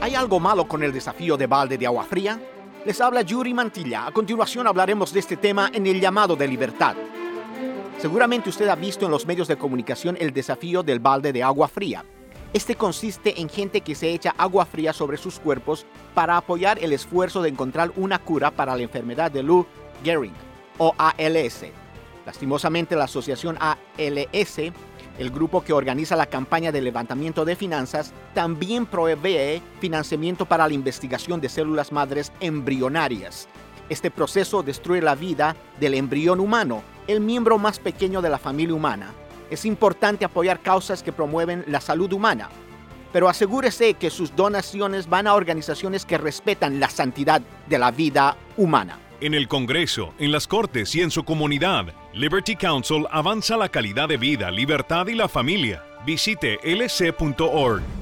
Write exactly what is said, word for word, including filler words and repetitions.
¿Hay algo malo con el desafío de balde de agua fría? Les habla Yuri Mantilla. A continuación hablaremos de este tema en el llamado de libertad. Seguramente usted ha visto en los medios de comunicación el desafío del balde de agua fría. Este consiste en gente que se echa agua fría sobre sus cuerpos para apoyar el esfuerzo de encontrar una cura para la enfermedad de Lou Gehrig, o A L S. Lastimosamente, la asociación A L S, el grupo que organiza la campaña de levantamiento de finanzas, también provee financiamiento para la investigación de células madres embrionarias. Este proceso destruye la vida del embrión humano, el miembro más pequeño de la familia humana. Es importante apoyar causas que promueven la salud humana, pero asegúrese que sus donaciones van a organizaciones que respetan la santidad de la vida humana. En el Congreso, en las Cortes y en su comunidad, Liberty Counsel avanza la calidad de vida, libertad y la familia. Visite L C punto org.